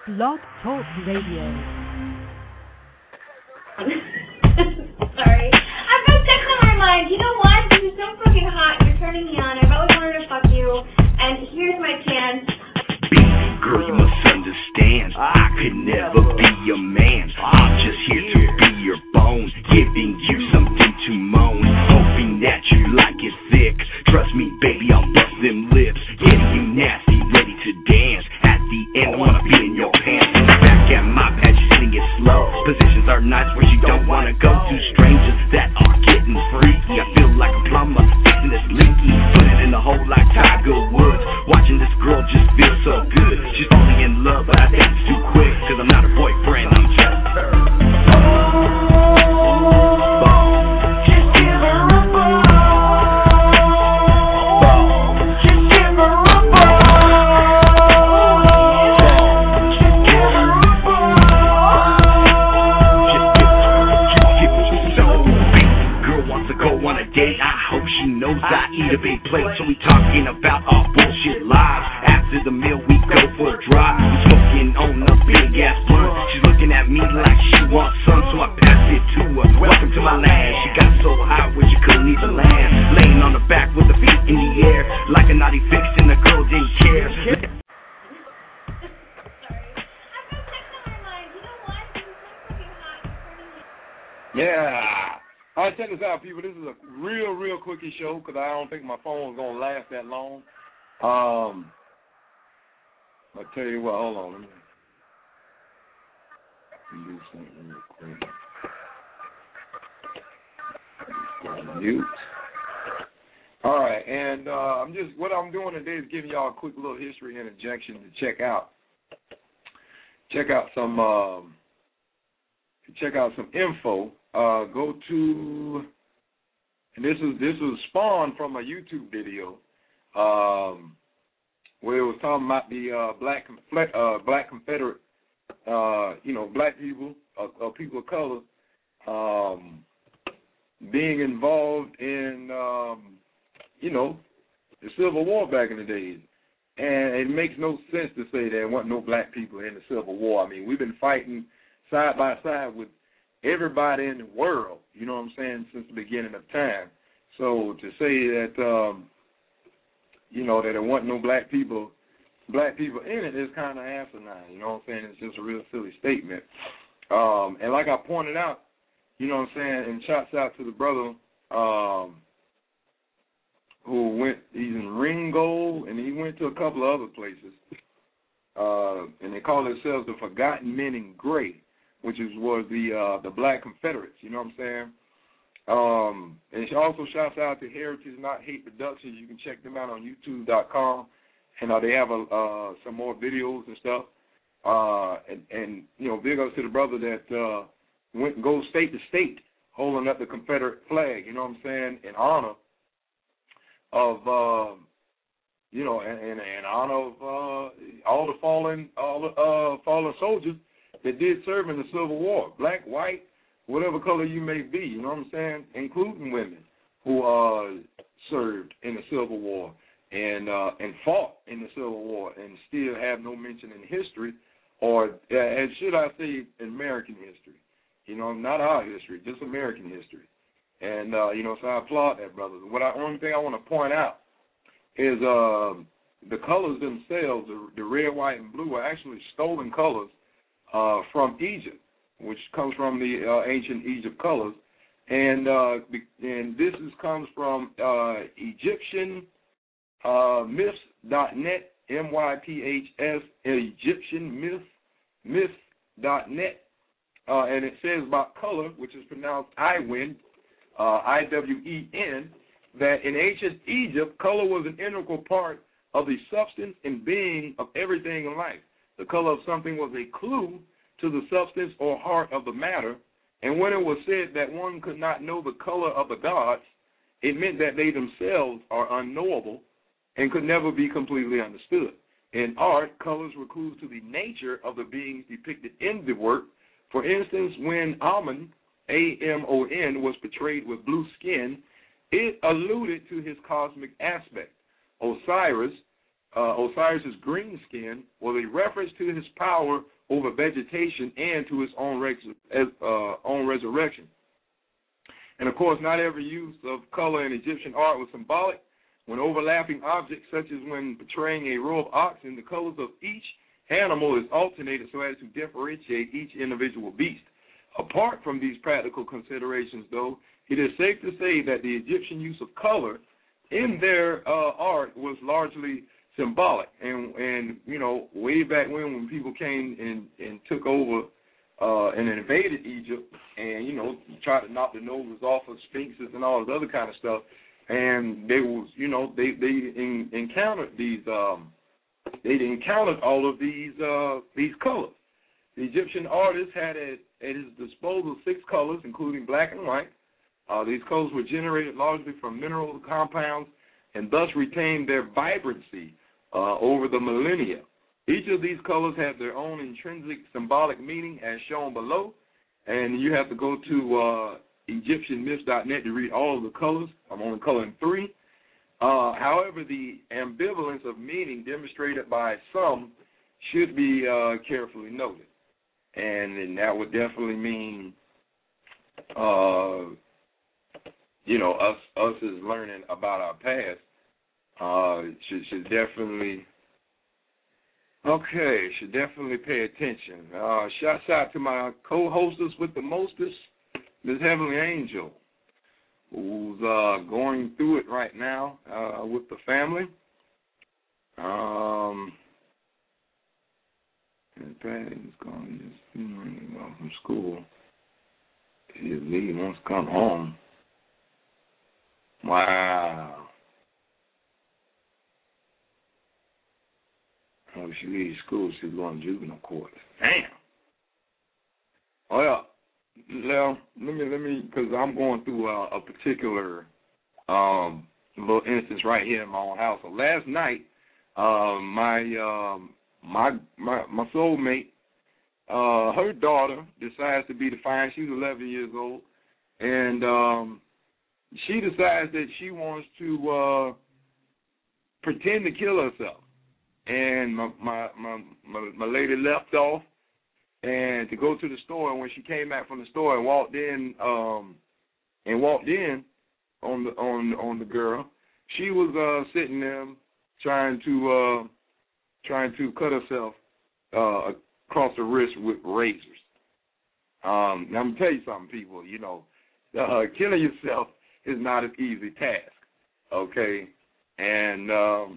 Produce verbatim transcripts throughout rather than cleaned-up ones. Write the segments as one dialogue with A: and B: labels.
A: Blog Talk Radio.
B: Sorry. I've got sex on my mind. You know what? This is so fucking hot. You're turning me on. I've always wanted to fuck you. And here's my chance.
C: Baby girl, you must understand. I could never be your man. I'm just here to be your bone, giving you something to moan, hoping that you like it thick. Trust me, baby, I'll bust them lips, getting you nasty, ready to dance. At the end, I wanna be in your pants. Back at my pad, you sitting it slow. Positions are nice where you don't wanna go to. Strangers that are getting freaky. I feel like a plumber fixing this leaky. Put it in the hole like Tiger Woods. Watching this girl just feel so good. She's falling in love, but I think it's too quick. Cause I'm not her boyfriend, I'm just her. Knows I eat a big plate, so we talking about our bullshit lives. After the meal, we go for a drive. We smoking on a big ass blunt. She's looking at me like she wants some, so I passed it to her. Welcome to my land. She got so high where she couldn't even land. Laying on her back with her feet in the air, like a naughty fix, and the girl didn't care.
D: Yeah. All right, check this out, people. This is a real, real quickie show because I don't think my phone is going to last that long. Um, I'll tell you what. Hold on. Let me do something real quick. Mute. All right, and uh, I'm just what I'm doing today is giving y'all a quick little history interjection to check out. Check out some. Um, check out some info. Uh, go to, and this was this was spawned from a YouTube video, um, where it was talking about the uh, black uh, black Confederate, uh, you know, black people or, or people of color, um, being involved in, um, you know, the Civil War back in the days, and it makes no sense to say there weren't no black people in the Civil War. I mean, we've been fighting side by side with everybody in the world, you know what I'm saying, since the beginning of time. So to say that, um, you know, that there wasn't no black people, black people in it is kind of asinine, you know what I'm saying? It's just a real silly statement. Um, and like I pointed out, you know what I'm saying, and shouts out to the brother um, who went, he's in Ringgold, and he went to a couple of other places, uh, and they call themselves the Forgotten Men in Gray, which is was the uh, the Black Confederates, you know what I'm saying? Um, and she also shouts out to Heritage Not Hate Productions. You can check them out on YouTube dot com, and uh, they have a, uh, some more videos and stuff. Uh, and, and, you know, big ups to the brother that uh, went and goes state to state holding up the Confederate flag, you know what I'm saying, in honor of, uh, you know, in, in, in honor of uh, all the fallen, all the uh, fallen soldiers that did serve in the Civil War, black, white, whatever color you may be, you know what I'm saying, including women who uh, served in the Civil War and uh, and fought in the Civil War and still have no mention in history, or, uh, and should I say, American history, you know, not our history, just American history. And, uh, you know, so I applaud that, brother. What I, only thing I want to point out is uh, the colors themselves, the, the red, white, and blue, are actually stolen colors Uh, from Egypt, which comes from the uh, ancient Egypt colors, and uh, and this is, comes from uh, Egyptian uh, myths dot net, M Y T H S, Egyptian myths, myths dot net, uh, and it says about color, which is pronounced Iwin, uh, I W E N, that in ancient Egypt, color was an integral part of the substance and being of everything in life. The color of something was a clue to the substance or heart of the matter, and when it was said that one could not know the color of the gods, it meant that they themselves are unknowable and could never be completely understood. In art, colors were clues to the nature of the beings depicted in the work. For instance, when Amun, A M O N, was portrayed with blue skin, it alluded to his cosmic aspect. Osiris, uh, Osiris's green skin was a reference to his power over vegetation and to his own, res- uh, own resurrection. And, of course, not every use of color in Egyptian art was symbolic. When overlapping objects, such as when portraying a row of oxen, the colors of each animal is alternated so as to differentiate each individual beast. Apart from these practical considerations, though, it is safe to say that the Egyptian use of color in their uh, art was largely symbolic. And, and, you know, way back when, when people came and, and took over uh, and invaded Egypt and, you know, tried to knock the noses off of sphinxes and all this other kind of stuff, and they was, you know, they they in, encountered these, um, they encountered all of these uh, these colors. The Egyptian artist had at, at his disposal six colors, including black and white. Uh, these colors were generated largely from mineral compounds and thus retained their vibrancy uh, over the millennia. Each of these colors have their own intrinsic symbolic meaning, as shown below, and you have to go to uh, Egyptian myths dot net to read all of the colors. I'm only coloring three. Uh, however, the ambivalence of meaning demonstrated by some should be uh, carefully noted, and, and that would definitely mean, uh, you know, us us as learning about our past uh, should should definitely. Okay, should definitely pay attention. Uh, shouts out to my co-hostess with the mostest, Miz Heavenly Angel, who's uh, going through it right now uh, with the family. Um, and Patty's going from school. His leave wants to come home. Wow. When she leaves school, she's going to juvenile court. Damn. Oh yeah. Now let me let me because I'm going through a, a particular um, little instance right here in my own house. So last night, uh, my um, my my my soulmate, uh, her daughter decides to be defiant. She's eleven years old, and um, she decides that she wants to uh, pretend to kill herself. And my, my my my my lady left off and to go to the store. And when she came back from the store and walked in, um, and walked in on the on on the girl, she was uh, sitting there trying to uh, trying to cut herself uh, across the wrist with razors. Um, now I'm gonna tell you something, people. You know, uh, killing yourself is not an easy task. Okay, and um,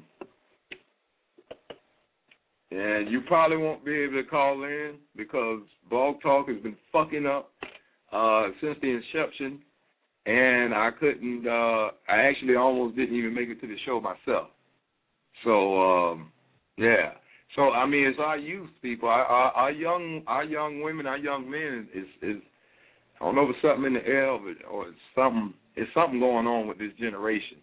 D: And you probably won't be able to call in because Blog Talk has been fucking up uh, since the inception, and I couldn't. Uh, I actually almost didn't even make it to the show myself. So um, yeah. So I mean, it's our youth people, our, our, our young, our young women, our young men. Is is I don't know if it's something in the air, but or it's something. It's something going on with this generation,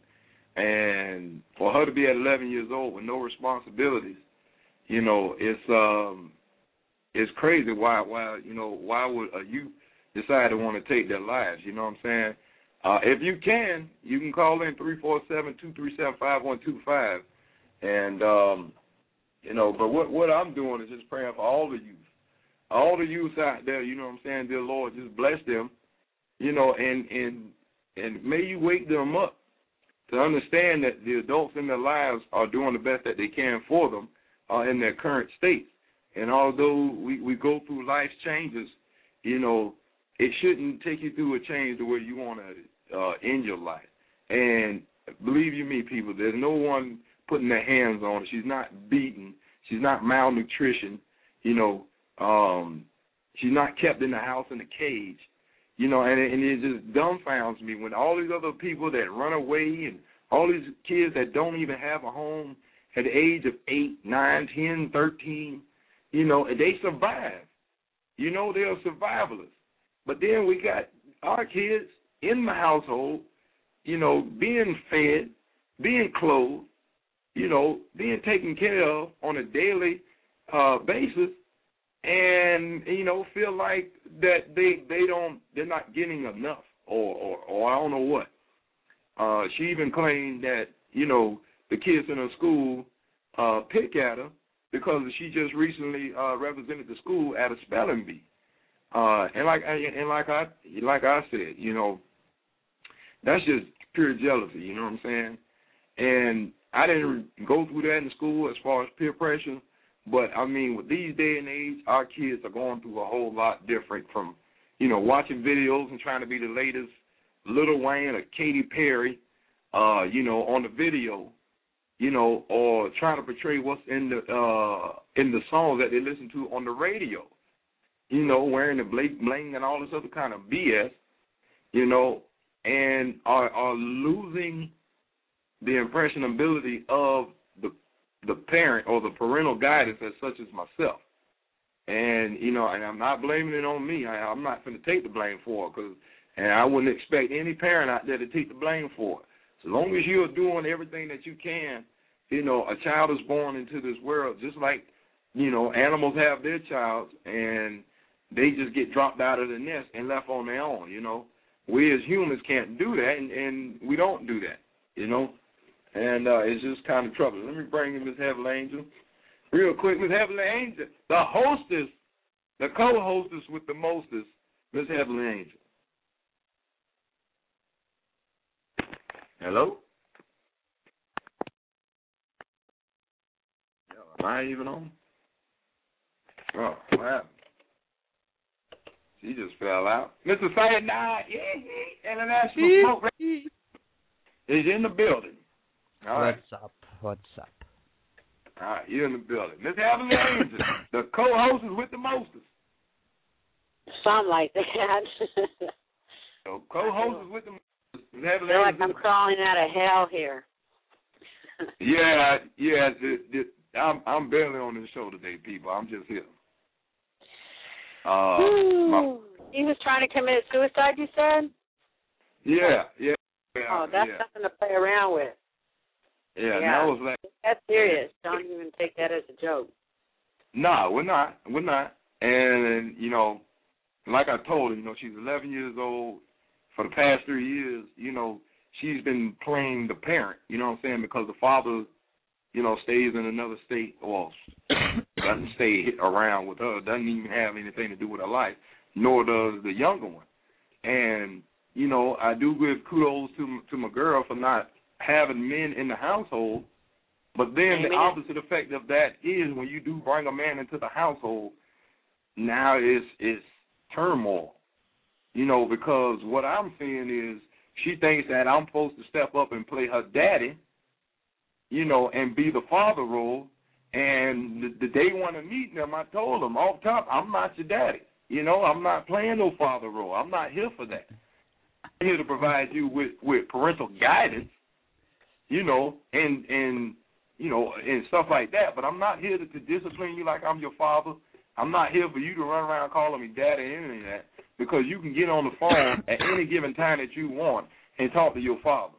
D: and for her to be at eleven years old with no responsibilities. You know, it's um, it's crazy. Why, why, you know, why would a youth decide to want to take their lives? You know what I'm saying? Uh, if you can, you can call in three four seven, two three seven, five one two five, and um, you know. But what what I'm doing is just praying for all the youth, all the youth out there. You know what I'm saying? Dear Lord, just bless them. You know, and and and may you wake them up to understand that the adults in their lives are doing the best that they can for them. Uh, in their current state. And although we, we go through life's changes, you know, it shouldn't take you through a change to where you want to uh, end your life. And believe you me, people, there's no one putting their hands on her. She's not beaten. She's not malnutrition. You know, um, she's not kept in the house in a cage. You know, and, and it just dumbfounds me when all these other people that run away and all these kids that don't even have a home at the age of eight, nine, ten, thirteen, you know, and they survive. You know, they're survivalists. But then we got our kids in the household, you know, being fed, being clothed, you know, being taken care of on a daily uh, basis, and, you know, feel like that they, they don't, they're not getting enough or, or, or I don't know what. Uh, she even claimed that, you know, the kids in her school uh, pick at her because she just recently uh, represented the school at a spelling bee. Uh, and like and like I like I said, you know, that's just pure jealousy. You know what I'm saying? And I didn't go through that in school as far as peer pressure, but I mean, with these day and age, our kids are going through a whole lot different from, you know, watching videos and trying to be the latest Lil Wayne or Katy Perry, uh, you know, on the video, you know, or trying to portray what's in the uh, in the songs that they listen to on the radio. You know, wearing the bling, bling and all this other kind of B S, you know, and are, are losing the impressionability of the the parent or the parental guidance as such as myself. And, you know, and I'm not blaming it on me. I, I'm not going to take the blame for it, cause, and I wouldn't expect any parent out there to take the blame for it. So long as you're doing everything that you can, you know, a child is born into this world just like, you know, animals have their child, and they just get dropped out of the nest and left on their own, you know. We as humans can't do that, and, and we don't do that, you know. And uh, it's just kind of troubling. Let me bring in Miss Heavenly Angel real quick. Miss Heavenly Angel, the hostess, the co-hostess with the mostest, Miss Heavenly Angel. Hello? Am I even on? Oh, what happened? She just fell out. Mister Sayonara, yeah, International Smoke is in the building. All right.
E: What's up? What's up?
D: All right, you're in the building. Miss Heavenly Angel, the co-host is with the mostest.
F: Something like that.
D: So co-host is with the mostest. Miss
F: I feel like I'm crawling out of hell here.
D: yeah, yeah. The, the, I'm, I'm barely on the show today, people. I'm just here. Uh, my,
F: he was trying to commit suicide, you said?
D: Yeah, yeah. yeah
F: oh, that's
D: yeah.
F: nothing to play around with.
D: Yeah,
F: yeah.
D: that was like...
F: That's serious. Don't even take that as a joke.
D: No, we're not. We're not. And, you know, like I told her, you know, she's eleven years old. For the past three years, you know, she's been playing the parent, you know what I'm saying, because the father, you know, stays in another state or doesn't stay around with her, doesn't even have anything to do with her life, nor does the younger one. And, you know, I do give kudos to to my girl for not having men in the household, but then Amen. The opposite effect of that is when you do bring a man into the household, now it's, it's turmoil, you know, because what I'm seeing is she thinks that I'm supposed to step up and play her daddy, you know, and be the father role. And the, the day one of meeting them, I told them off top, I'm not your daddy. You know, I'm not playing no father role. I'm not here for that. I'm here to provide you with, with parental guidance, you know, and, and, you know, and stuff like that. But I'm not here to, to discipline you like I'm your father. I'm not here for you to run around calling me daddy and any of that, because you can get on the phone at any given time that you want and talk to your father.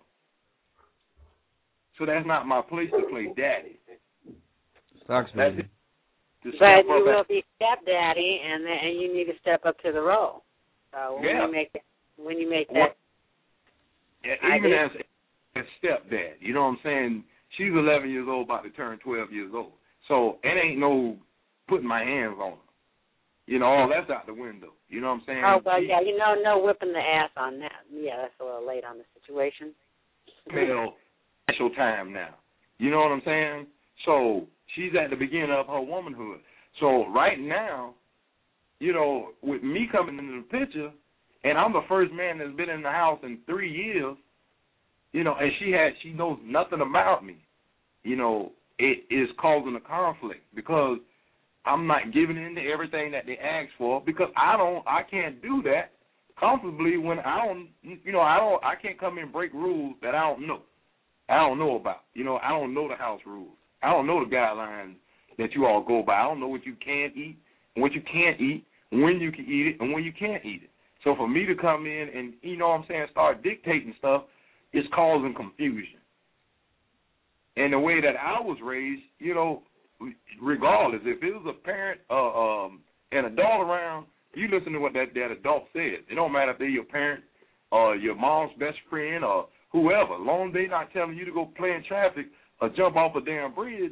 D: So that's not my place to play daddy.
E: Sucks, man.
F: But you will be stepdaddy, and then, and you need to step up to the role. So when
D: yeah.
F: you make that, when you make that,
D: well, yeah, even as a stepdad, you know what I'm saying? She's eleven years old, about to turn twelve years old. So it ain't no putting my hands on her. You know, all that's out the window. You know what I'm saying?
F: Oh well, yeah, you know, no whipping the ass on that. Yeah, that's a little late on the situation.
D: Well, special time now. You know what I'm saying? So she's at the beginning of her womanhood. So right now, you know, with me coming into the picture, and I'm the first man that's been in the house in three years, you know, and she had she knows nothing about me, you know, it is causing a conflict because I'm not giving in to everything that they ask for, because I don't I can't do that comfortably when I don't you know, I don't I can't come in and break rules that I don't know. I don't know about. You know, I don't know the house rules. I don't know the guidelines that you all go by. I don't know what you can eat and what you can't eat, when you can eat it and when you can't eat it. So for me to come in and, you know what I'm saying, start dictating stuff, it's causing confusion. And the way that I was raised, you know, regardless, if it was a parent uh, um, and adult around, you listen to what that, that adult says. It don't matter if they're your parent or your mom's best friend or whoever. As long as they're not telling you to go play in traffic or jump off a damn bridge,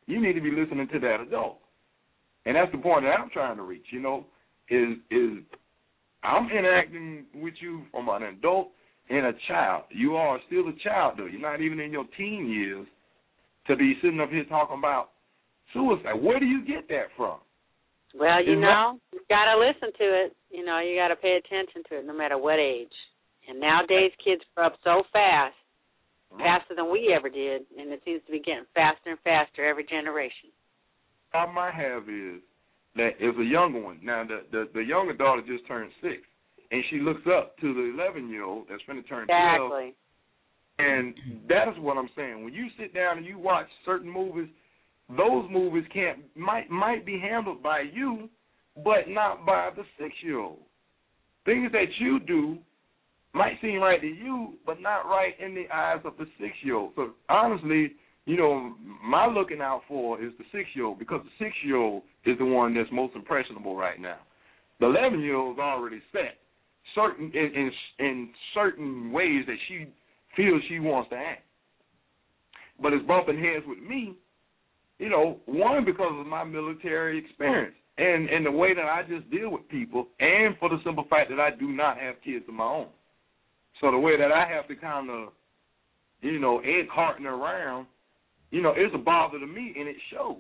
D: you need to be listening to that adult. And that's the point that I'm trying to reach, you know, is is I'm interacting with you from an adult and a child. You are still a child, though. You're not even in your teen years to be sitting up here talking about suicide. Where do you get that from?
F: Well, you
D: It's
F: know,
D: not-
F: you got to listen to it. You know, you got to pay attention to it no matter what age. And nowadays kids grow up so fast, faster than we ever did, and it seems to be getting faster and faster every generation.
D: Problem I have is that it's a younger one. Now, the, the, the younger daughter just turned six, and she looks up to the eleven-year-old that's going to turn twelve.
F: Exactly.
D: And that is what I'm saying. When you sit down and you watch certain movies, those movies can't might might be handled by you, but not by the six-year-old. Things that you do might seem right to you, but not right in the eyes of the six-year-old. So honestly, you know, my looking out for is the six-year-old, because the six-year-old is the one that's most impressionable right now. The eleven-year-old is already set certain in, in in certain ways that she feels she wants to act. But it's bumping heads with me, you know, one, because of my military experience and, and the way that I just deal with people, and for the simple fact that I do not have kids of my own. So the way that I have to kind of, you know, egg carting around, you know, it's a bother to me, and it shows.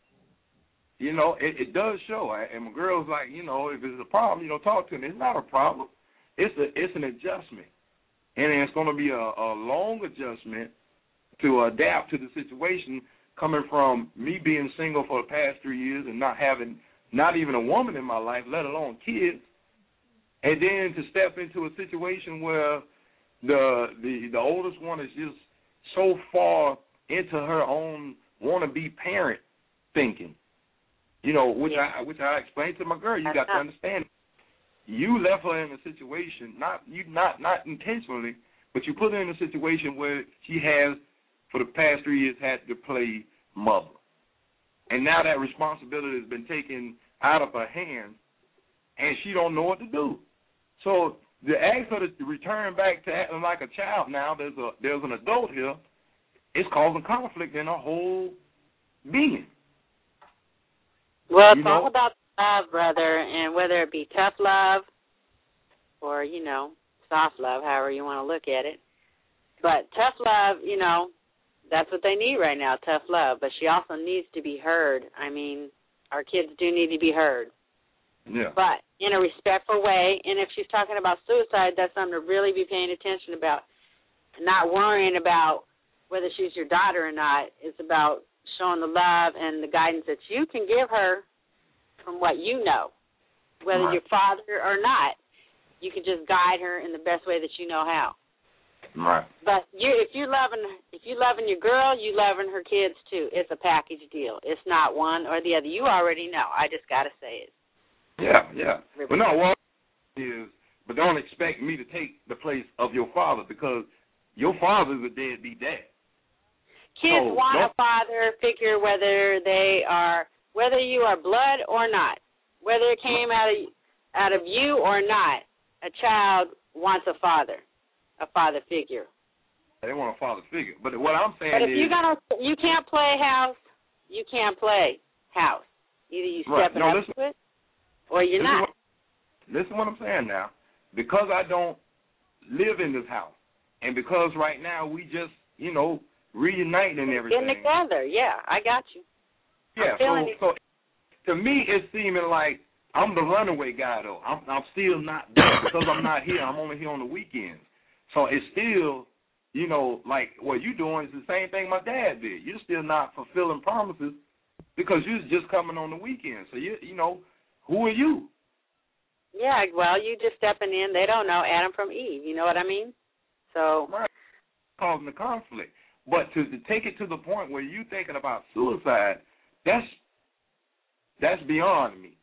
D: You know, it, it does show. And my girl's like, you know, if it's a problem, you know, talk to me. It's not a problem. It's a it's an adjustment. And it's going to be a, a long adjustment to adapt to the situation, coming from me being single for the past three years and not having not even a woman in my life, let alone kids, and then to step into a situation where the the, the oldest one is just so far into her own wanna-be parent thinking, you know, which
F: yeah.
D: I which I explained to my girl. You got to understand. You left her in a situation, not you not not intentionally, but you put her in a situation where she has, for the past three years, had to play mother. And now that responsibility has been taken out of her hands, and she don't know what to do. So to ask her to return back to acting like a child now, there's a there's an adult here, it's causing conflict in her whole being.
F: Well, it's
D: You know?
F: all about love, brother, and whether it be tough love or, you know, soft love, however you want to look at it. But tough love, you know, that's what they need right now, tough love. But she also needs to be heard. I mean, our kids do need to be heard.
D: Yeah.
F: But in a respectful way. And if she's talking about suicide, that's something to really be paying attention about. Not worrying about whether she's your daughter or not. It's about showing the love and the guidance that you can give her from what you know, whether
D: Right.
F: you're father or not. You can just guide her in the best way that you know how.
D: Right.
F: But you, if you're loving, if you loving your girl, you loving her kids too. It's a package deal. It's not one or the other. You already know. I just got to say it.
D: Yeah, yeah. But no, what is, but don't expect me to take the place of your father, because your father's a deadbeat dad.
F: Kids
D: So,
F: want
D: don't-
F: a father figure, whether they are, whether you are blood or not, whether it came out of out of you or not. A child wants a father, a father figure.
D: They want a father figure. But what I'm saying
F: But if
D: is,
F: you're gonna, you can't play house. You can't play house. Either you
D: Right.
F: step it
D: No,
F: up
D: listen-
F: to it, or you're
D: listen
F: not.
D: What, listen to what I'm saying now. Because I don't live in this house, and because right now we just, you know, reuniting and everything.
F: Getting together, yeah, I got you.
D: Yeah,
F: I'm feeling
D: so,
F: it.
D: so to me it's seeming like I'm the runaway guy, though. I'm, I'm still not there because I'm not here. I'm only here on the weekends. So it's still, you know, like what you're doing is the same thing my dad did. You're still not fulfilling promises because you're just coming on the weekends. So, you you know, who are you?
F: Yeah, well, you just stepping in. They don't know Adam from Eve. You know what I mean? So
D: Right. Causing the conflict. But to, to take it to the point where you're thinking about suicide, that's that's beyond me.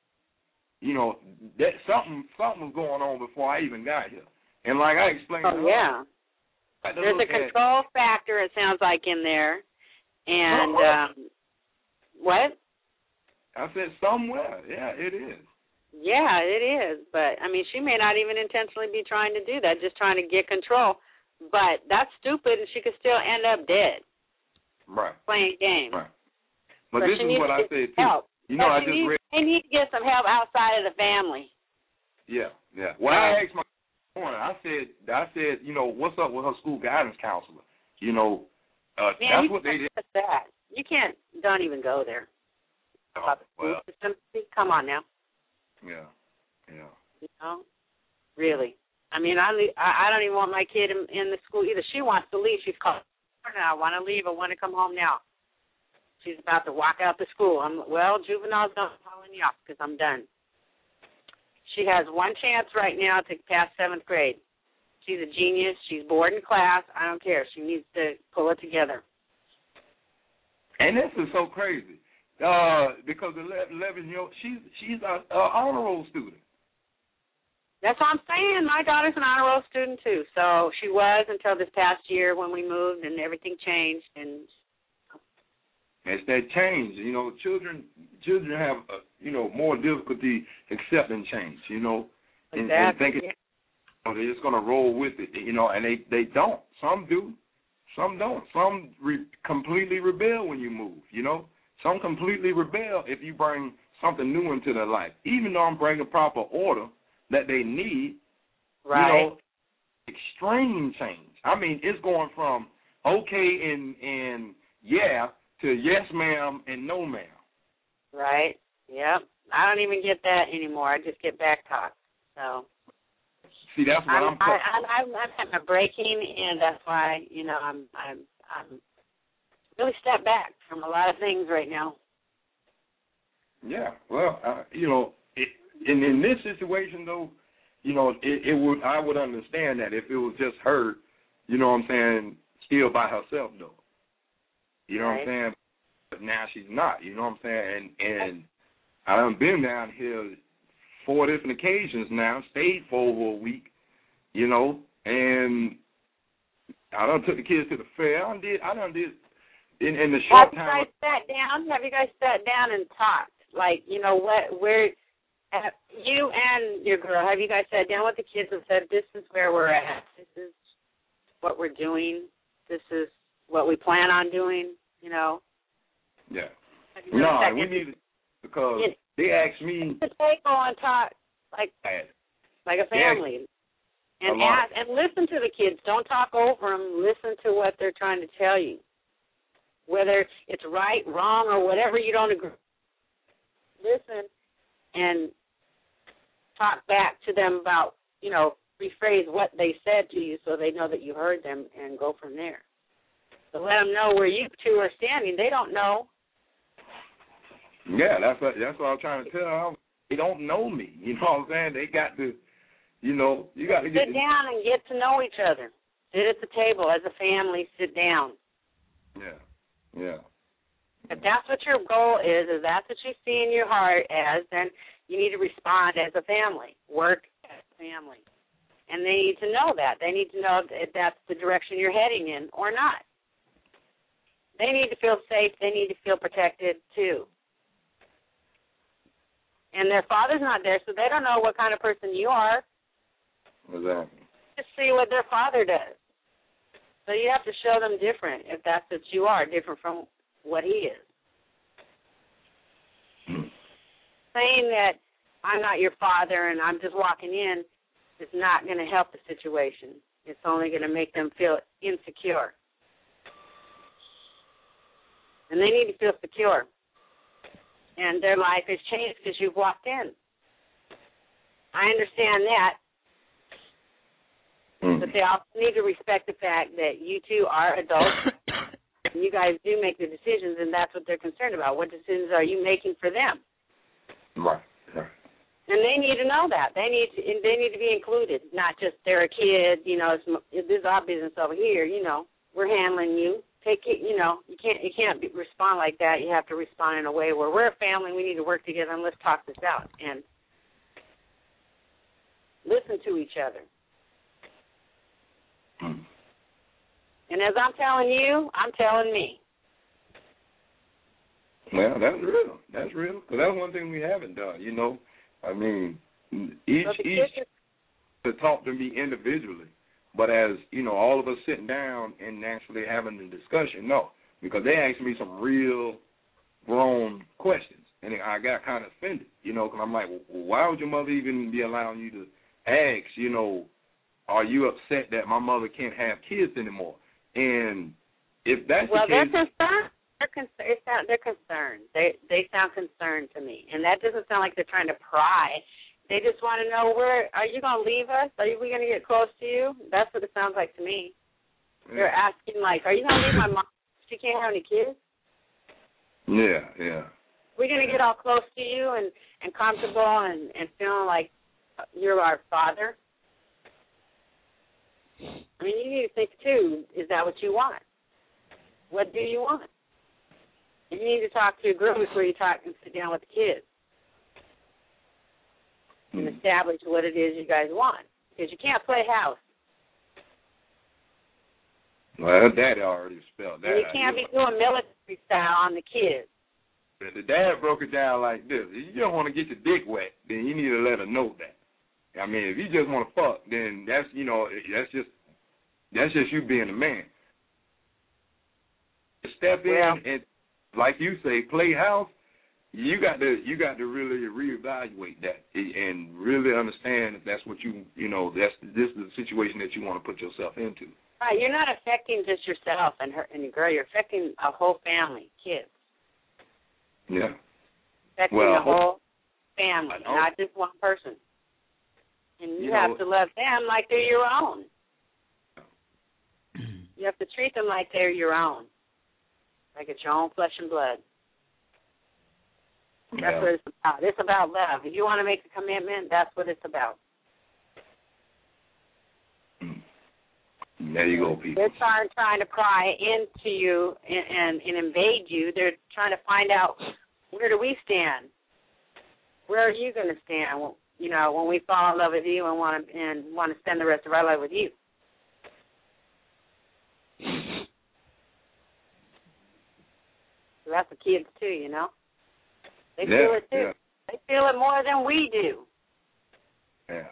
D: You know, that something something was going on before I even got here. And like I explained,
F: oh,
D: to her,
F: yeah.
D: I had to
F: There's a
D: look at-
F: control factor, it sounds like, in there. And,
D: Somewhere.
F: um, what?
D: I said somewhere. Yeah, it is.
F: Yeah, it is. But, I mean, she may not even intentionally be trying to do that, just trying to get control. But that's stupid, and she could still end up dead
D: Right.
F: playing games.
D: Right. But,
F: but
D: this is what I said, too.
F: Help.
D: You know,
F: but
D: I
F: you
D: just
F: need,
D: read.
F: They need to get some help outside of the family.
D: Yeah, yeah. Well, I asked my corner. I said, I said, you know, what's up with her school guidance counselor? You know, uh,
F: Man,
D: that's
F: you
D: what they did.
F: That. You can't, don't even go there.
D: Oh, well,
F: come on now.
D: Yeah, yeah.
F: You know, really. I mean, I I don't even want my kid in, in the school either. She wants to leave. She's called. I want to leave. I want to come home now. She's about to walk out the school. I'm well, juvenile's not calling you off because I'm done. She has one chance right now to pass seventh grade. She's a genius. She's bored in class. I don't care. She needs to pull it together.
D: And this is so crazy. Uh, because eleven year old, she's she's a, a honor roll student.
F: That's what I'm saying. My daughter's an honor roll student too. So she was until this past year when we moved and everything changed. And
D: it's that change. You know, children children have uh, you know more difficulty accepting change. You know, and,
F: exactly.
D: and thinking you know, they're just going to roll with it. You know, and they they don't. Some do, some don't. Some re- completely rebel when you move. You know. Some completely rebel if you bring something new into their life. Even though I'm bringing proper order that they need,
F: right.
D: you know, extreme change. I mean, it's going from okay and, and yeah to yes, ma'am, and no, ma'am.
F: Right. Yep. I don't even get that anymore. I just get back talk. So.
D: See, that's what I'm.
F: I'm, I, I'm, I'm having a breaking, and that's why you know I'm I'm I'm. really step back from a lot of things right now.
D: Yeah, well, uh, you know, it, in in this situation though, you know, it, it would I would understand that if it was just her, you know what I'm saying, still by herself though. You know
F: right.
D: what I'm saying? But now she's not. You know what I'm saying? And and I done been down here four different occasions now, stayed for over a week. You know, and I done took the kids to the fair. I done did. I done did. In, in the short
F: have
D: time,
F: you guys sat down? Have you guys sat down and talked? Like, you know, what, where, uh, you and your girl, have you guys sat down with the kids and said, this is where we're at, this is what we're doing, this is what we plan on doing, you know?
D: Yeah. No, we need it because it, they asked me
F: to take on talk like, like a family. And
D: a
F: ask, and listen to the kids. Don't talk over them. Listen to what they're trying to tell you. Whether it's right, wrong, or whatever you don't agree, listen and talk back to them about, you know, rephrase what they said to you so they know that you heard them and go from there. So let them know where you two are standing. They don't know.
D: Yeah, that's what, that's what I'm trying to tell them. They don't know me. You know what I'm saying? They got to, you know, you got to get
F: sit down and get to know each other. Sit at the table as a family. Sit down.
D: Yeah. Yeah.
F: If that's what your goal is, if that's what you see in your heart as, then you need to respond as a family, work as a family. And they need to know that. They need to know if that's the direction you're heading in or not. They need to feel safe. They need to feel protected, too. And their father's not there, so they don't know what kind of person you are.
D: Exactly.
F: Just see what their father does. So you have to show them different if that's what you are, different from what he is. Saying that I'm not your father and I'm just walking in is not going to help the situation. It's only going to make them feel insecure. And they need to feel secure. And their life has changed because you've walked in. I understand that. But they also need to respect the fact that you two are adults. And you guys do make the decisions, and that's what they're concerned about. What decisions are you making for them?
D: Right. Right.
F: And they need to know that. They need to. They need to be included, not just they're a kid. You know, it's, this is our business over here. You know, we're handling you. Take it. You know, you can't. You can't be, respond like that. You have to respond in a way where we're a family. We need to work together, and let's talk this out and listen to each other. And as I'm telling you, I'm telling me.
D: Well, that's real. That's real. Because that's one thing we haven't done, you know. I mean, each
F: so
D: each to talk to me individually. But as, you know, all of us sitting down and actually having the discussion, no. Because they asked me some real, grown questions, and I got kind of offended, you know, because I'm like, well, why would your mother even be allowing you to ask, you know, are you upset that my mother can't have kids anymore? And if that's
F: well,
D: the case,
F: they're concerned. They're concerned. It sound, they're concerned. They they sound concerned to me, and that doesn't sound like they're trying to pry. They just want to know, where are you going to leave us? Are we going to get close to you? That's what it sounds like to me. Yeah. They're asking, like, are you going to leave my mom? She can't have any kids.
D: Yeah, yeah.
F: We're going to get all close to you and, and comfortable and, and feeling like you're our father. I mean, you need to think, too, is that what you want? What do you want? You need to talk to your girl before you talk and sit down with the kids and mm. establish what it is you guys want, because you can't play house.
D: Well, Daddy already spelled that.
F: And you can't be doing military style on the kids.
D: The dad broke it down like this. If you don't want to get your dick wet, then you need to let her know that. I mean, if you just want to fuck, then that's, you know, that's just that's just you being a man. Step in well, and, like you say, play house. You got to you got to really reevaluate that and really understand if that's what you you know that's this is the situation that you want to put yourself into.
F: Right, you're not affecting just yourself and her and your girl. You're affecting a whole family, kids.
D: Yeah.
F: Affecting
D: well,
F: the whole family, not just one person. And you, you have know, to love them like they're your own. You have to treat them like they're your own, like it's your own flesh and blood. That's
D: yeah.
F: what it's about. It's about love. If you want to make a commitment, that's what it's about.
D: There you go, people.
F: They're trying, trying to pry into you and, and, and invade you. They're trying to find out, where do we stand? Where are you going to stand? Well, you know, when we fall in love with you and want to and want to spend the rest of our life with you. So that's the kids too, you know. They
D: yeah,
F: feel it too.
D: Yeah.
F: They feel it more than we do.
D: Yeah.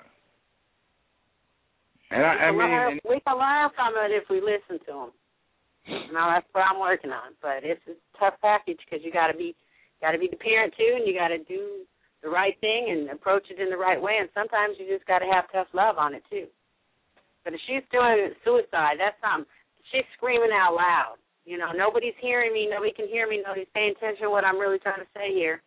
D: And I, I
F: we,
D: mean,
F: can learn,
D: and
F: we can learn from it if we listen to them. You know, that's what I'm working on. But it's a tough package because you got to be, got to be the parent too, and you got to do the right thing and approach it in the right way. And sometimes you just got to have tough love on it too. But if she's doing suicide, that's something. She's screaming out loud. You know, nobody's hearing me. Nobody can hear me. Nobody's paying attention to what I'm really trying to say here.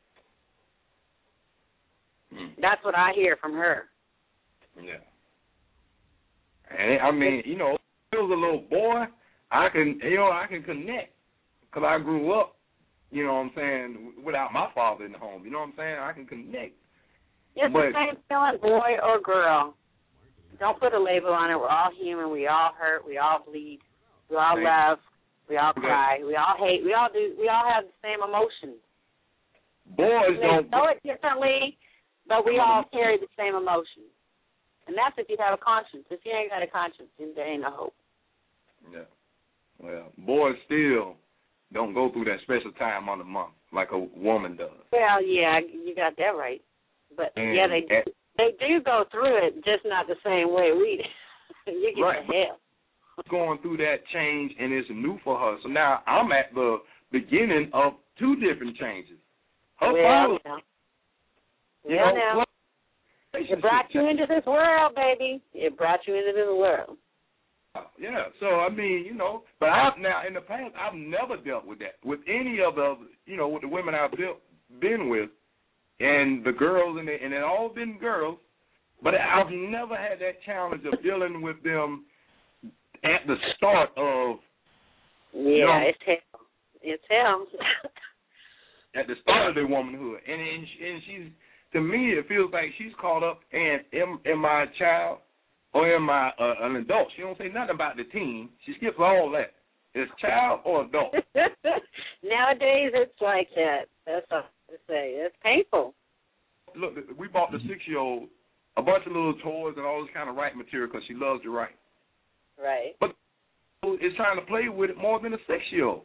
D: Mm.
F: That's what I hear from her.
D: Yeah. And I mean, you know, I was a little boy, I can, you know, I can connect because I grew up, you know what I'm saying, without my father in the home. You know what I'm saying? I can connect.
F: It's
D: but,
F: the same feeling, boy or girl. Don't put a label on it. We're all human. We all hurt. We all bleed. We all
D: same.
F: love. We all cry. We all hate. We all do. We all have the same emotions.
D: Boys
F: they
D: don't
F: know it differently, but we all carry the same emotions. And that's if you have a conscience. If you ain't got a conscience, then there ain't no hope.
D: Yeah. Well, boys still don't go through that special time on the month like a woman does.
F: Well, yeah, you got that right. But,
D: and
F: yeah, they do, they do go through it, just not the same way we do. You get
D: right.
F: to hell.
D: Going through that change, and it's new for her. So now I'm at the beginning of two different changes. Her
F: well,
D: father,
F: now.
D: you
F: Well,
D: know,
F: now. It brought you into this world, baby. It brought you into this world.
D: Yeah, so, I mean, you know, but I've now, in the past, I've never dealt with that. With any of the, you know, with the women I've built, been with, and the girls, and, they, and it all been girls, but I've never had that challenge of dealing with them at the start of,
F: Yeah,
D: you know,
F: it's hell. It's hell.
D: at the start of their womanhood. And, and, and she's, to me, it feels like she's caught up in, am, am I a child or am I uh, an adult? She don't say nothing about the teen. She skips all that. It's child or adult.
F: Nowadays, it's like that. That's all I say. It's painful.
D: Look, we bought the six-year-old a bunch of little toys and all this kind of writing material because she loves to write.
F: Right.
D: But is trying to play with it more than a six-year-old.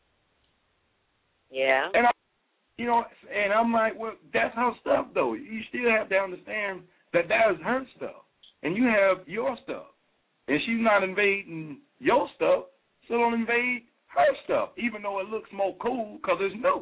F: Yeah.
D: And I, you know, and I'm like, well, that's her stuff, though. You still have to understand that that is her stuff, and you have your stuff, and she's not invading your stuff, so don't invade her stuff, even though it looks more cool because it's new.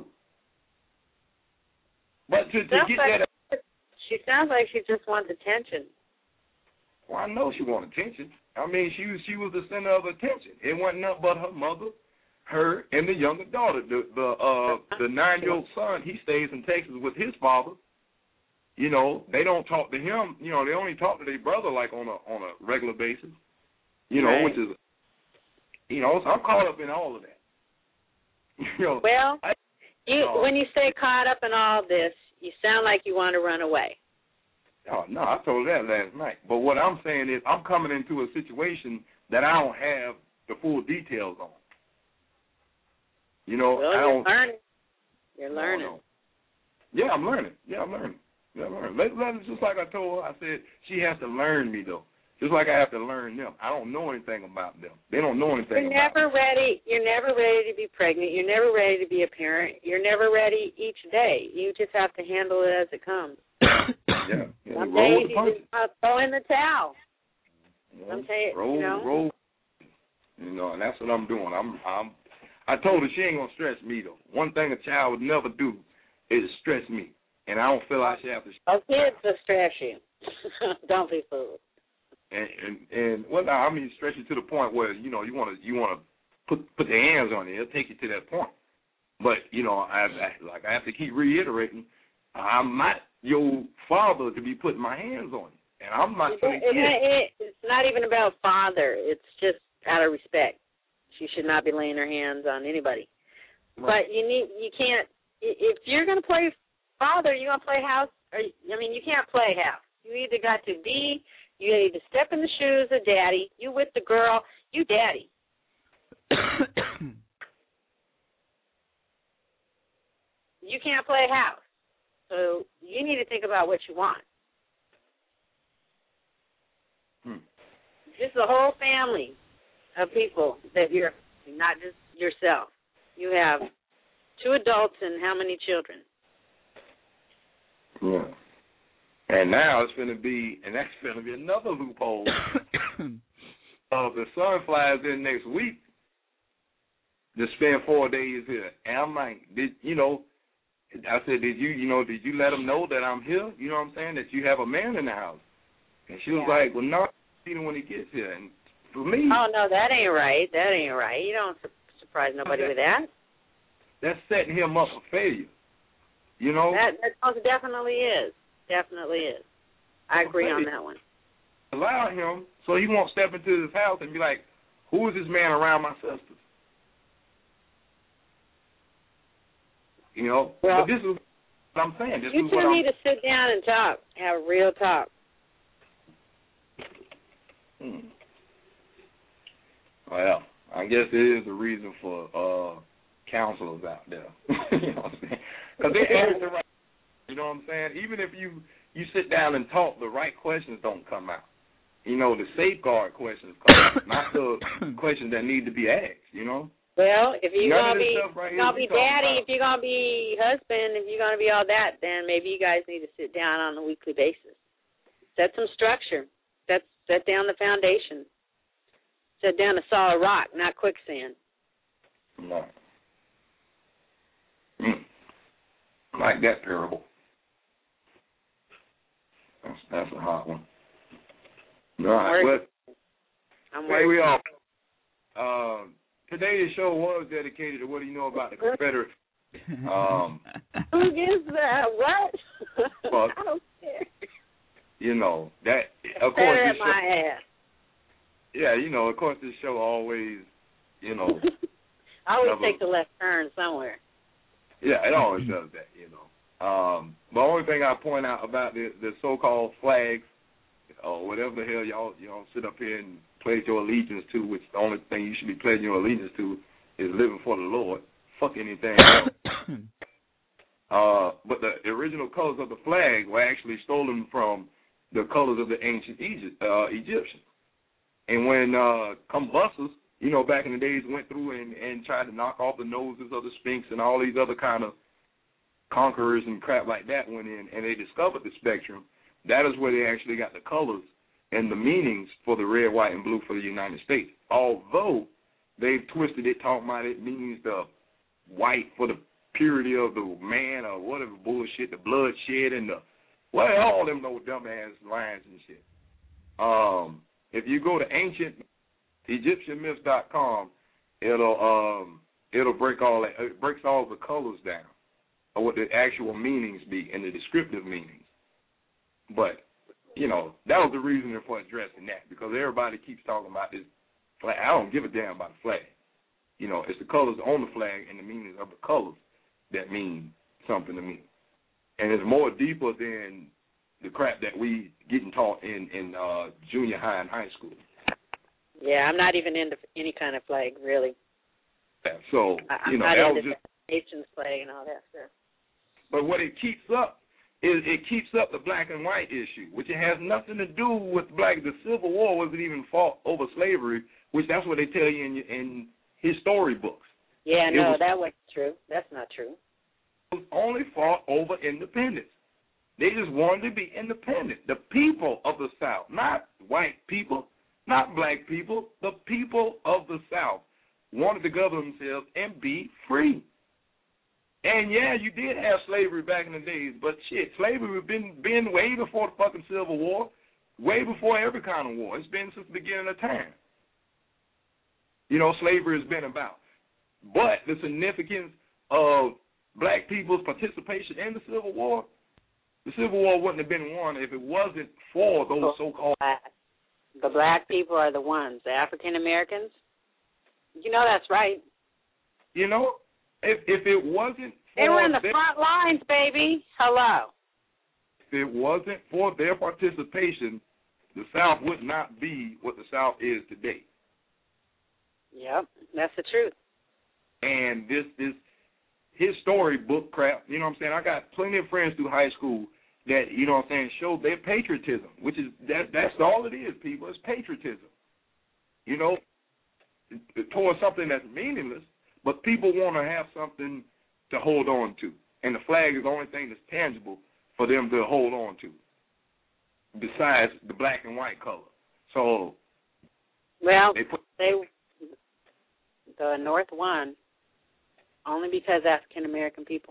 D: But to, to get
F: like,
D: that,
F: she sounds like she just wants attention.
D: Well, I know she wanted attention. I mean, she was she was the center of attention. It wasn't nothing but her mother, her, and the younger daughter. The the uh the nine year old son, he stays in Texas with his father. You know, they don't talk to him. You know, they only talk to their brother like on a on a regular basis. You know,
F: right.
D: which is, you know, so I'm caught up in all of that. You know,
F: well,
D: I,
F: you
D: uh,
F: when you say caught up in all this, you sound like you want to run away.
D: Oh, no, I told her that last night. But what I'm saying is I'm coming into a situation that I don't have the full details on. You know,
F: well,
D: I
F: you're
D: don't.
F: learning. You're learning.
D: No, no. Yeah, I'm learning. Yeah, I'm learning. Yeah, I'm learning. Let, let, just like I told her, I said she has to learn me, though. Just like I have to learn them. I don't know anything about them. They don't know anything
F: You're
D: about
F: never
D: me.
F: ready. You're never ready to be pregnant. You're never ready to be a parent. You're never ready each day. You just have to handle it as it comes.
D: Yeah. yeah
F: Some
D: roll
F: days
D: the
F: you
D: punches.
F: just uh, throw in the towel.
D: You know,
F: Some days,
D: roll,
F: you know.
D: roll. You know, and that's what I'm doing. I'm, I'm. I told her she ain't gonna stress me though. One thing a child would never do is stress me, and I don't feel like she have to.
F: Oh, kids will stress you. Don't be fooled.
D: And and and well, no, I mean stress you to the point where you know you want to you want to put put their hands on it. It'll take you to that point. But you know, I, I like I have to keep reiterating, I'm not your father to be putting my hands on you, and I'm not for the
F: It,
D: kids.
F: it, it's not even about father. It's just out of respect. She should not be laying her hands on anybody.
D: Right.
F: But you need you can't if you're going to play father, you're going to play house. Or, I mean, you can't play house. You either got to be. You need to step in the shoes of daddy. You with the girl. You daddy. You can't play house. So you need to think about what you want.
D: Hmm.
F: This is a whole family of people that you're, not just yourself. You have two adults and how many children?
D: Yeah. And now it's going to be, and that's going to be another loophole. uh, the son flies in next week to spend four days here. And I'm like, did you know, I said, did you, you know, did you let them know that I'm here? You know what I'm saying? That you have a man in the house. And she was
F: Yeah.
D: like, well, no, I'll see him when he gets here. And for me.
F: Oh, no, that ain't right. That ain't right. You don't su- surprise nobody
D: that,
F: with that.
D: That's setting him up for failure. You know?
F: That, that most definitely is. Definitely is. I agree on that one.
D: Allow him so he won't step into his house and be like, who is this man around my sisters? You know?
F: Well,
D: but this is what I'm saying. This
F: you
D: is
F: two
D: what
F: need
D: I'm,
F: to sit down and talk, have a real talk.
D: Hmm. Well, I guess there is a reason for uh, counselors out there. You know what I'm saying? Because they ask the right. You know what I'm saying? Even if you, you sit down and talk, the right questions don't come out. You know, the safeguard questions come out, not the questions that need to be asked, you know?
F: Well, if you're
D: None
F: going to
D: of this
F: be,
D: stuff right here
F: gonna
D: we
F: be
D: talking
F: daddy,
D: about.
F: if you're going to be husband, if you're going to be all that, then maybe you guys need to sit down on a weekly basis. Set some structure. Set, set down the foundation. Set down a solid rock, not quicksand.
D: No. Mm. I like that parable. That's, that's a hot one. All right, well,
F: I'm
D: hey,
F: working.
D: we all. Uh, today's show was dedicated to what do you know about the Confederate. Um,
F: Who gives that? What?
D: Fuck.
F: I don't care.
D: you know that. Of
F: Set
D: course,
F: it
D: this
F: at
D: show,
F: my ass.
D: yeah, you know, of course, this show always, you know.
F: I always
D: never,
F: take the left turn somewhere.
D: Yeah, it always does that, you know. Um, the only thing I point out about the, the so-called flags, or whatever the hell y'all y'all sit up here and pledge your allegiance to, which the only thing you should be pledging your allegiance to is living for the Lord. Fuck anything else. uh, but the, the original colors of the flag were actually stolen from the colors of the ancient Egypt, uh, Egyptians. And when uh, Combustus, you know, back in the days, went through and, and tried to knock off the noses of the Sphinx and all these other kind of conquerors and crap like that went in, and they discovered the spectrum, that is where they actually got the colors and the meanings for the red, white, and blue for the United States. Although they've twisted it, talking about it means the white for the purity of the man or whatever bullshit, the bloodshed and the, well, all them those dumbass lines and shit. Um, if you go to ancient Egyptian myths dot com, it'll um it'll break all that, it breaks all the colors down of what the actual meanings be and the descriptive meanings. But you know, that was the reason for addressing that, because everybody keeps talking about this flag. I don't give a damn about the flag. You know, it's the colors on the flag and the meanings of the colors that mean something to me. And it's more deeper than the crap that we getting taught in, in uh, junior high and high school.
F: Yeah, I'm not even into any kind of flag, really.
D: Yeah, so,
F: I'm
D: you know,
F: not
D: that
F: into
D: was just...
F: the nation's flag and all that stuff.
D: But what it keeps up is it keeps up the black and white issue, which it has nothing to do with black. The Civil War wasn't even fought over slavery, which that's what they tell you in, in his storybooks.
F: Yeah,
D: it
F: no,
D: was,
F: that wasn't true. That's not true.
D: It was only fought over independence. They just wanted to be independent. The people of the South, not white people, not black people, the people of the South wanted to govern themselves and be free. And, yeah, you did have slavery back in the days, but, shit, slavery has been, been way before the fucking Civil War, way before every kind of war. It's been since the beginning of time. You know, slavery has been about. But the significance of black people's participation in the Civil War, the Civil War wouldn't have been won if it wasn't for those so-called...
F: The black people are the ones, the African Americans. You know that's right.
D: You know, if if it wasn't for
F: they were in the
D: their,
F: front lines, baby. Hello.
D: If it wasn't for their participation, the South would not be what the South is today.
F: Yep, that's the truth.
D: And this this his storybook crap, you know what I'm saying? I got plenty of friends through high school that, you know what I'm saying, show their patriotism, which is, that that's all it is, people. It's patriotism. You know, towards something that's meaningless, but people want to have something to hold on to. And the flag is the only thing that's tangible for them to hold on to, besides the black and white color. So,
F: well,
D: they, put,
F: they the North won only because African-American people.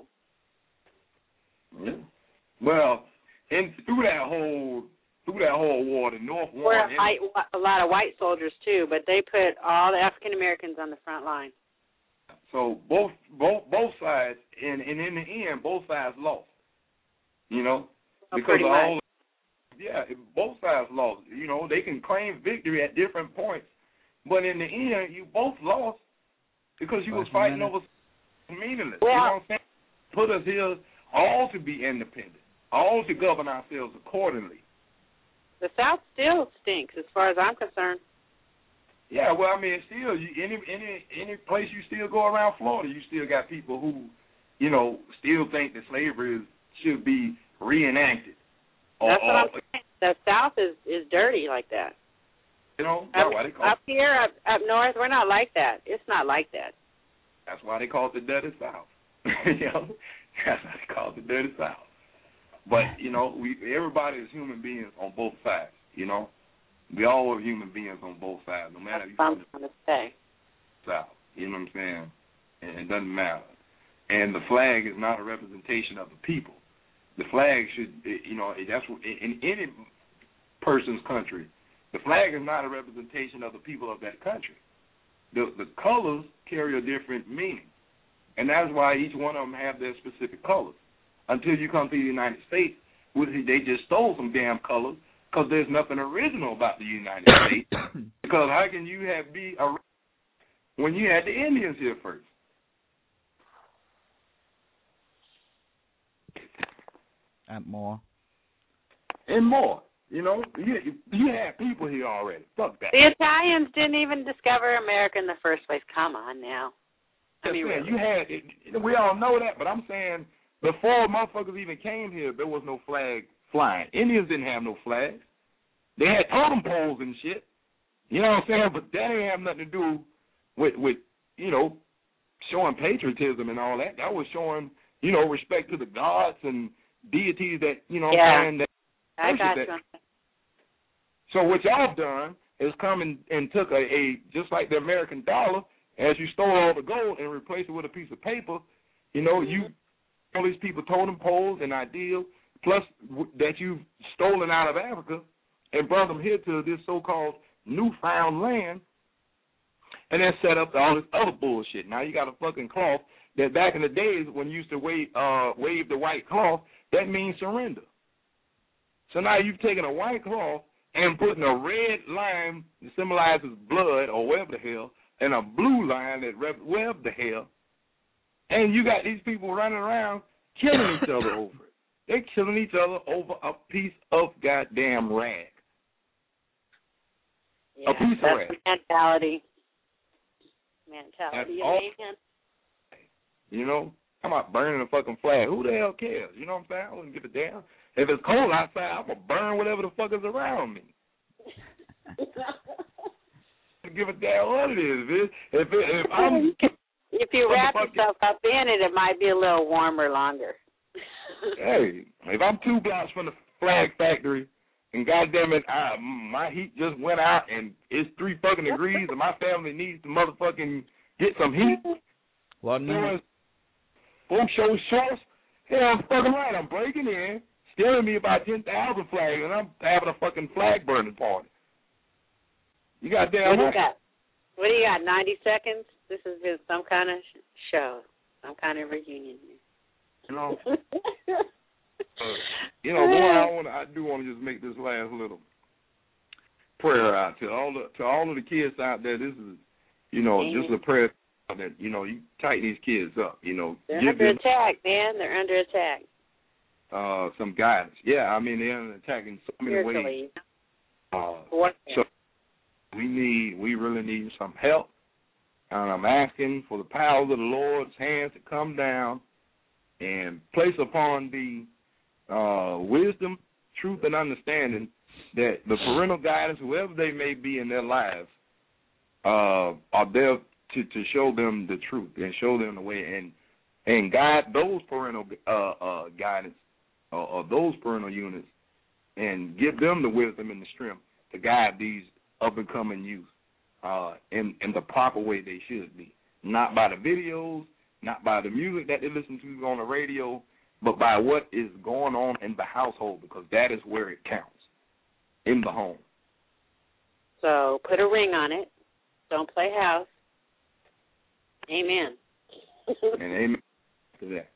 D: Yeah. Well, and through that whole through that whole war, the North won.
F: Or a, a lot of white soldiers too, but they put all the African Americans on the front line.
D: So both both both sides, and, and in the end, both sides lost. You know,
F: Oh,
D: because of all,
F: much.
D: yeah, both sides lost. You know, they can claim victory at different points, but in the end, you both lost because you was fighting over meaningless.
F: Well,
D: you know what I'm saying? Put us here all to be independent, all to govern ourselves accordingly.
F: The South still stinks, as far as I'm concerned.
D: Yeah, well, I mean, still, you, any any any place you still go around Florida, you still got people who, you know, still think that slavery is, should be reenacted. Or,
F: That's what I'm
D: or,
F: saying. The South is, is dirty like that.
D: You know, that's
F: up,
D: why they call
F: up here, up, up north, we're not like that. It's not like that.
D: That's why they call it the dirty South. You know, that's why they call it the dirty South. But you know, we everybody is human beings on both sides. You know, we all are human beings on both sides, no matter if you're
F: from the say.
D: South. You know what I'm saying? And it doesn't matter. And the flag is not a representation of the people. The flag should, you know, that's what, in any person's country, the flag is not a representation of the people of that country. The the colors carry a different meaning, and that's why each one of them have their specific colors. Until you come to the United States, which they just stole some damn colors, because there's nothing original about the United States. Because how can you have be a when you had the Indians here first?
E: And more.
D: And more. You know, you, you had people here already. Fuck that.
F: The Italians didn't even discover America in the first place. Come on now. I mean,
D: saying,
F: really.
D: you had, we all know that, but I'm saying before motherfuckers even came here, there was no flag flying. Indians didn't have no flags. They had totem poles and shit. You know what I'm saying? But that didn't have nothing to do with, with, you know, showing patriotism and all that. That was showing, you know, respect to the gods and deities that, you know what
F: yeah.
D: I'm saying, that
F: I got
D: that.
F: you.
D: So what y'all done is come and, and took a, a, just like the American dollar, As you stole all the gold and replaced it with a piece of paper, you know, you all these people totem poles and ideals, plus w- that you've stolen out of Africa and brought them here to this so-called newfound land, and then set up all this other bullshit. Now you got a fucking cloth that back in the days when you used to wave, uh, wave the white cloth, that means surrender. So now you've taken a white cloth and putting a red line that symbolizes blood or whatever the hell, and a blue line that rep- whatever the hell, and you got these people running around killing each other over it. They're killing each other over a piece of goddamn rag.
F: Yeah,
D: a piece
F: that's
D: of rag.
F: mentality. Mentality of
D: all,
F: man.
D: You know, I'm out burning a fucking flag. Who the hell cares? You know what I'm saying? I wouldn't give a damn. If it's cold outside, I'm going to burn whatever the fuck is around me. I don't give a damn what it is, bitch. If, it, if I'm...
F: If you wrap yourself up in it, it might be a little warmer longer.
D: Hey, if I'm two blocks from the flag factory and goddamn it, I, my heat just went out and it's three fucking degrees and my family needs to motherfucking get some heat.
E: One minute.
D: Folks show shorts. Hell, I'm fucking right. I'm breaking in, stealing me about ten thousand flags, and I'm having a fucking flag burning party. You got damn
F: What do you
D: right.
F: got? What do you got, ninety seconds? This is just some kind of show, some kind of reunion here.
D: You know, uh, you know, boy, I want, I do want to just make this last little prayer out to all the to all of the kids out there. This is, you know,
F: Amen.
D: just a prayer that you know you tighten these kids up. You know,
F: They're
D: give
F: under
D: them
F: attack, man. They're under attack.
D: uh, some guidance. Yeah, I mean they're under attack in so many ways.
F: Spiritually.
D: Uh,
F: What?
D: so we need, we really need some help. And I'm asking for the power of the Lord's hands to come down and place upon the uh, wisdom, truth, and understanding that the parental guidance, whoever they may be in their lives, uh, are there to, to show them the truth and show them the way and and guide those parental uh, uh, guidance or, or those parental units and give them the wisdom and the strength to guide these up-and-coming youth uh, in, in the proper way they should be. Not by the videos, not by the music that they listen to on the radio, but by what is going on in the household, because that is where it counts, in the home.
F: So put a ring on it. Don't play house. Amen.
D: And amen to that.